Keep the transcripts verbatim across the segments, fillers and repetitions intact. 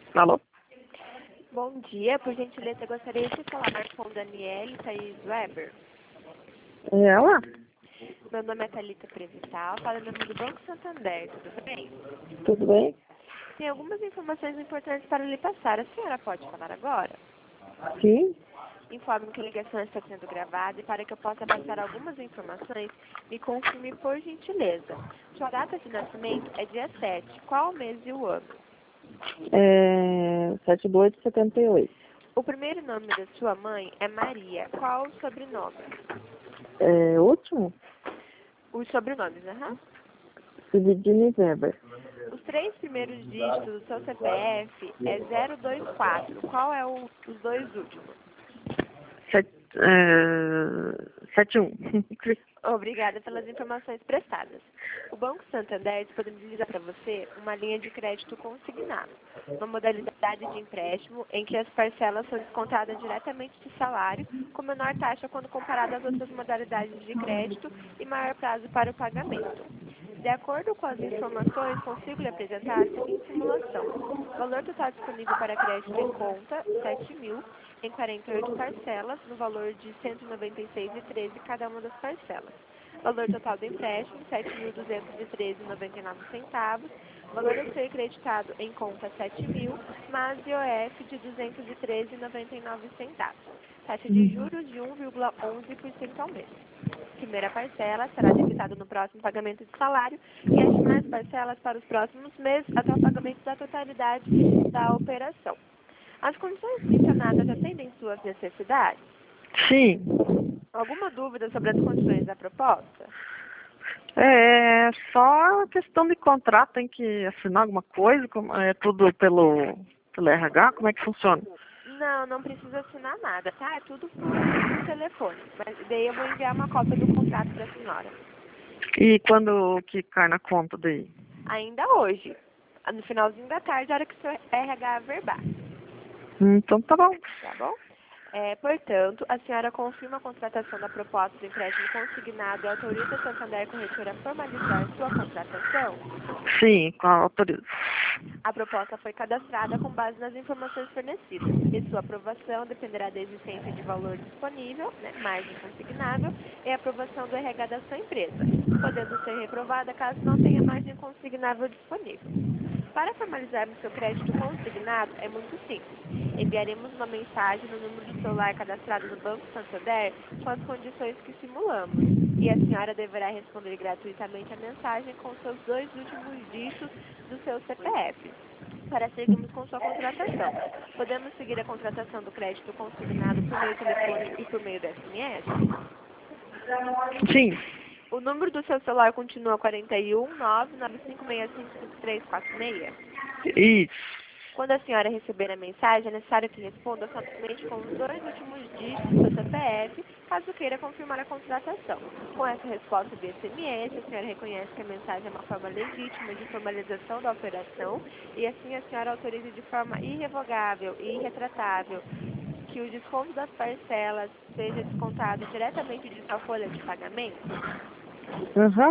Alô? Bom dia, por gentileza, eu gostaria de falar com Daniele Thaís Weber. É ela? Meu nome é Thalita Prevital, falo em nome do Banco Santander, tudo bem? Tudo bem? Tem algumas informações importantes para lhe passar. A senhora pode falar agora? Sim. Informe que a ligação está sendo gravada e para que eu possa passar algumas informações, me confirme por gentileza. Sua data de nascimento é dia sete. Qual o mês e o ano? É sete do oito de setenta e oito. O primeiro nome da sua mãe é Maria. Qual o sobrenome? É último? Os sobrenomes, aham. Cididine Weber. Os três primeiros dígitos do seu C P F é zero dois quatro. Qual é o, os dois últimos? Sete, é, sete um. Obrigada pelas informações prestadas. O Banco Santander disponibiliza para você uma linha de crédito consignado, uma modalidade de empréstimo em que as parcelas são descontadas diretamente do salário, com menor taxa quando comparado às outras modalidades de crédito e maior prazo para o pagamento. De acordo com as informações, consigo lhe apresentar a seguinte simulação. O valor total disponível para crédito em conta, sete mil, em quarenta e oito parcelas, no valor de cento e noventa e seis reais e treze centavos cada uma das parcelas. Valor total do empréstimo, sete mil duzentos e treze reais e noventa e nove centavos. Valor a ser creditado em conta, sete mil, mais I O F de duzentos e treze reais e noventa e nove centavos. Taxa de juros de um vírgula onze por cento ao mês. Primeira parcela será debitada no próximo pagamento de salário e as demais parcelas para os próximos meses até o pagamento da totalidade da operação. As condições mencionadas atendem suas necessidades? Sim. Alguma dúvida sobre as condições da proposta? É só questão de contrato, tem que assinar alguma coisa, como- é tudo pelo, pelo R H, como é que funciona? Não, não precisa assinar nada, tá? É tudo por, por telefone. Mas daí eu vou enviar uma cópia do contrato para a senhora. E quando que cai na conta daí? Ainda hoje, no finalzinho da tarde, a hora que o seu R H averbar. Então tá bom. Tá bom? É, portanto, a senhora confirma a contratação da proposta do empréstimo consignado e autoriza a Santander Corretora a formalizar sua contratação? Sim, com a autoriza. A proposta foi cadastrada com base nas informações fornecidas e sua aprovação dependerá da existência de valor disponível, né, margem consignável, e a aprovação do R H da sua empresa, podendo ser reprovada caso não tenha margem consignável disponível. Para formalizarmos seu crédito consignado, é muito simples. Enviaremos uma mensagem no número do celular cadastrado no Banco Santander com as condições que simulamos. E a senhora deverá responder gratuitamente a mensagem com seus dois últimos dígitos do seu C P F. Para seguirmos com sua contratação, podemos seguir a contratação do crédito consignado por meio do telefone e por meio do S M S? Sim. O número do seu celular continua quarenta e um, nove nove cinco seis cinco cinco três quatro seis? Isso. Quando a senhora receber a mensagem, é necessário que responda somente com os dois últimos dígitos do seu C P F, caso queira confirmar a contratação. Com essa resposta via S M S, a senhora reconhece que a mensagem é uma forma legítima de formalização da operação e assim a senhora autoriza de forma irrevogável e irretratável que o desconto das parcelas seja descontado diretamente de sua folha de pagamento? Uhum.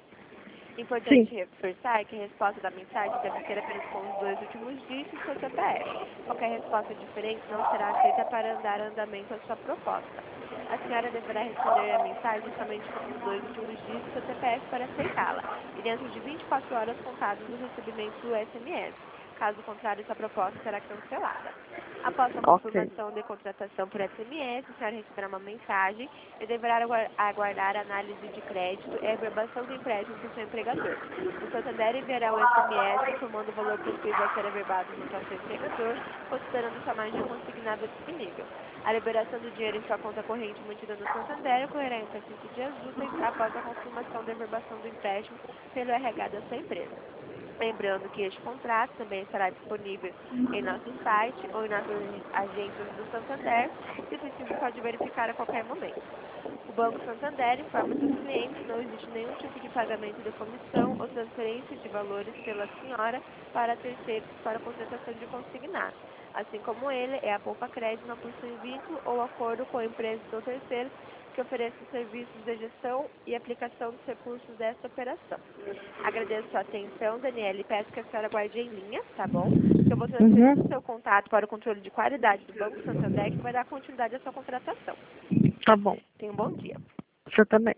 Sim. Importante reforçar que a resposta da mensagem deve ser apenas com os dois últimos dígitos do seu C P F. Qualquer resposta diferente não será aceita para dar andamento à sua proposta. A senhora deverá responder a mensagem somente com os dois últimos dígitos do seu C P F para aceitá-la, e dentro de vinte e quatro horas contadas do recebimento do S M S. Caso contrário, essa proposta será cancelada. Após a Ok. confirmação de contratação por S M S, a senhora receberá uma mensagem e deverá aguardar a análise de crédito e a averbação do empréstimo por seu empregador. O Santander enviará um S M S informando o valor possível a ser averbado junto ao seu empregador, considerando sua margem consignável disponível. A liberação do dinheiro em sua conta corrente mantida no Santander ocorrerá em até cinco dias úteis após a confirmação da averbação do empréstimo pelo R H da sua empresa. Lembrando que este contrato também estará disponível em nosso site ou em nossas agências do Santander e o recibo pode verificar a qualquer momento. O Banco Santander informa seus clientes que não existe nenhum tipo de pagamento de comissão ou transferência de valores pela senhora para terceiros para contratação de consignado. Assim como ele, é a Poupa Crédito não possui vínculo ou acordo com a empresa ou terceiro que ofereça serviços de gestão e aplicação dos recursos dessa operação. Agradeço a sua atenção, Daniela, e peço que a senhora guarde em linha, tá bom? Que eu vou transferir Uhum. o seu contato para o controle de qualidade do Banco Santander, que vai dar continuidade à sua contratação. Tá bom. Tenha um bom dia. Você também.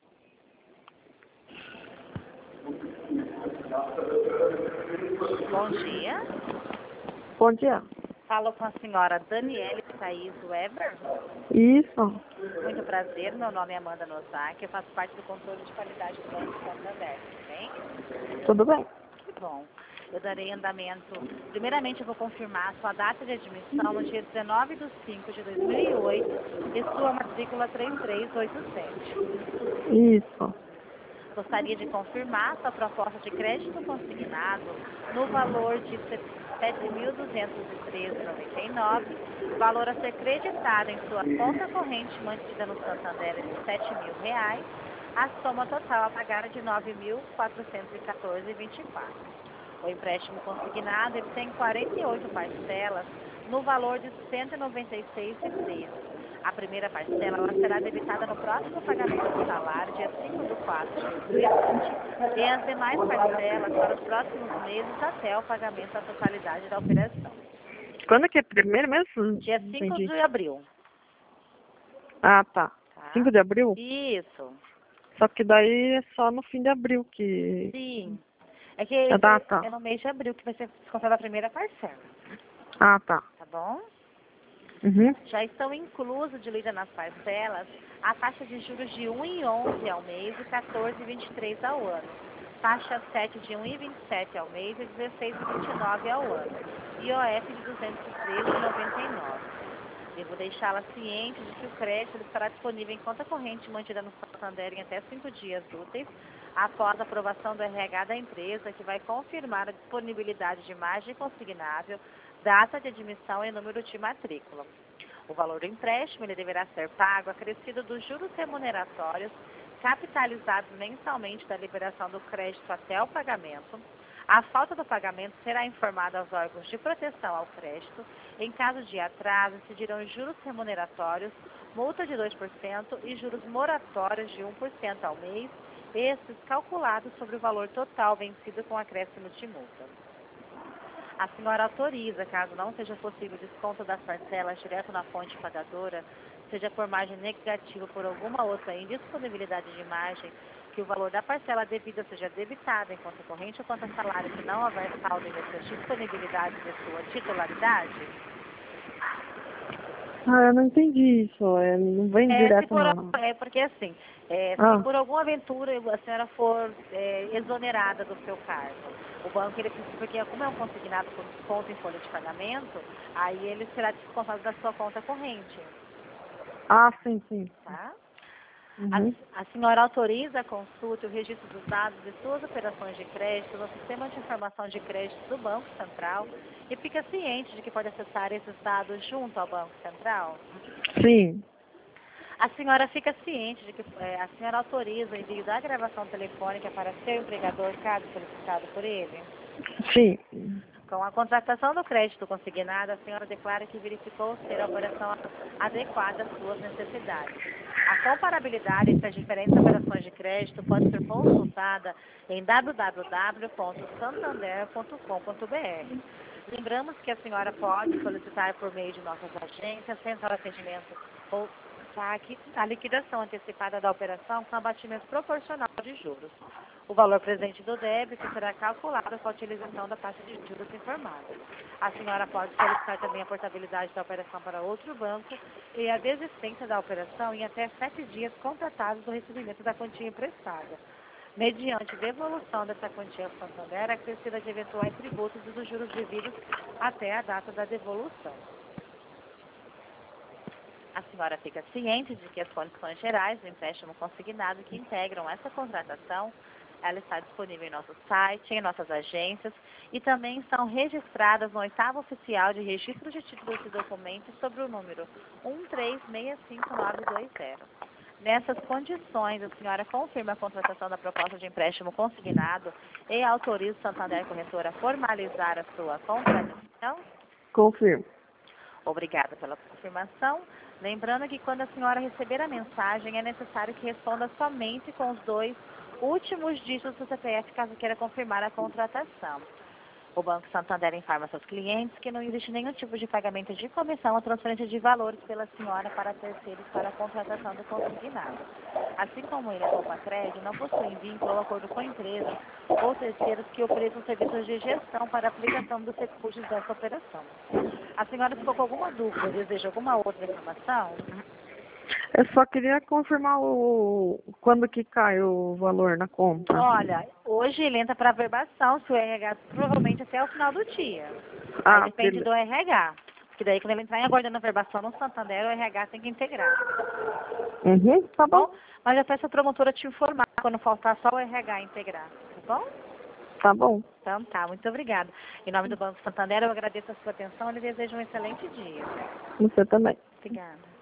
Bom dia. Bom dia. Falo com a senhora Daniele Thaís Weber. Isso. Muito prazer, meu nome é Amanda Nozaki, eu faço parte do controle de qualidade do Banco Santander, tudo bem? Tudo bem? Que bom. Eu darei andamento. Primeiramente, eu vou confirmar a sua data de admissão no dia dezenove de cinco de dois mil e oito e sua matrícula três três oito sete. Isso. Gostaria de confirmar sua proposta de crédito consignado no valor de sete mil duzentos e treze reais e noventa e nove centavos, valor a ser creditado em sua conta corrente mantida no Santander é de sete mil reais, a soma total a pagar é de nove mil quatrocentos e quatorze reais e vinte e quatro centavos. O empréstimo consignado ele tem quarenta e oito parcelas no valor de cento e noventa e seis reais e treze centavos. A primeira parcela ela será debitada no próximo pagamento do salário, dia cinco de quatro de dois mil e vinte, e as demais parcelas para os próximos meses até o pagamento da totalidade da operação. Quando é que é primeiro mesmo? Dia cinco Entendi. de abril. Ah, tá. Tá? cinco de abril? Isso. Só que daí é só no fim de abril que... Sim. É que A data. é no mês de abril que vai ser descontada a primeira parcela. Ah, tá. Tá bom? Uhum. Já estão inclusos diluídas nas parcelas a taxa de juros de um vírgula onze ao mês e quatorze vírgula vinte e três ao ano. Taxa sete de um vírgula vinte e sete ao mês e dezesseis vírgula vinte e nove ao ano. I O F de duzentos e treze vírgula noventa e nove. Devo deixá-la ciente de que o crédito estará disponível em conta corrente mantida no Santander em até cinco dias úteis, após a aprovação do R H da empresa, que vai confirmar a disponibilidade de margem consignável, data de admissão e número de matrícula. O valor do empréstimo ele deverá ser pago acrescido dos juros remuneratórios capitalizados mensalmente da liberação do crédito até o pagamento. A falta do pagamento será informada aos órgãos de proteção ao crédito. Em caso de atraso, incidirão juros remuneratórios, multa de dois por cento e juros moratórios de um por cento ao mês, esses calculados sobre o valor total vencido com acréscimo de multa. A senhora autoriza, caso não seja possível o desconto das parcelas direto na fonte pagadora, seja por margem negativa ou por alguma outra indisponibilidade de margem, que o valor da parcela devida seja debitado em conta corrente ou conta salário, se não houver saldo em essas disponibilidades de sua titularidade? Ah, eu não entendi isso. É, não vem É, se direto por, não. é porque assim, é, Ah. se por alguma aventura a senhora for é, exonerada do seu cargo, o banco, ele, porque como é um consignado por desconto em folha de pagamento, aí ele será descontado da sua conta corrente, Ah, sim, sim. tá? Uhum. A, a senhora autoriza a consulta e o registro dos dados de suas operações de crédito no Sistema de Informação de Crédito do Banco Central e fica ciente de que pode acessar esses dados junto ao Banco Central? Sim. A senhora fica ciente de que é, a senhora autoriza o envio da gravação telefônica para seu empregador, caso solicitado por ele? Sim. Com a contratação do crédito consignado, a senhora declara que verificou ser a operação adequada às suas necessidades. A comparabilidade entre as diferentes operações de crédito pode ser consultada em w w w ponto santander ponto com ponto b r. Lembramos que a senhora pode solicitar por meio de nossas agências, central de atendimento ou saque, a liquidação antecipada da operação com abatimento proporcional de juros. O valor presente do débito será calculado com a utilização da taxa de juros informada. A senhora pode solicitar também a portabilidade da operação para outro banco e a desistência da operação em até sete dias contratados do recebimento da quantia emprestada, mediante devolução dessa quantia ao Santander, acrescida de eventuais tributos e dos juros devidos até a data da devolução. A senhora fica ciente de que as condições gerais do empréstimo consignado que integram essa contratação, ela está disponível em nosso site, em nossas agências e também estão registradas no oitavo oficial de registro de títulos e documentos sobre o número um três seis cinco nove dois zero. Nessas condições, a senhora confirma a contratação da proposta de empréstimo consignado e autoriza o Santander Corretora a formalizar a sua contratação? Confirmo. Obrigada pela confirmação. Lembrando que quando a senhora receber a mensagem, é necessário que responda somente com os dois últimos dígitos do C P F, caso queira confirmar a contratação. O Banco Santander informa seus clientes que não existe nenhum tipo de pagamento de comissão ou transferência de valores pela senhora para terceiros para a contratação do consignado. Assim como ele é poupa-crédito, não possui vínculo ou acordo com empresas ou terceiros que ofereçam serviços de gestão para a aplicação dos recursos dessa operação. A senhora ficou com alguma dúvida ou deseja alguma outra informação? Eu só queria confirmar o quando que cai o valor na conta. Olha, hoje ele entra para averbação, se o R H, provavelmente até o final do dia. Ah, Aí depende beleza. do R H. Porque daí quando ele entrar em aguardando a averbação no Santander, o R H tem que integrar. Uhum, tá bom. Bom, mas eu peço a promotora te informar quando faltar só o R H integrar, tá bom? Tá bom. Então tá, muito obrigada. Em nome do Banco Santander, eu agradeço a sua atenção e lhe desejo um excelente dia. Você também. Obrigada.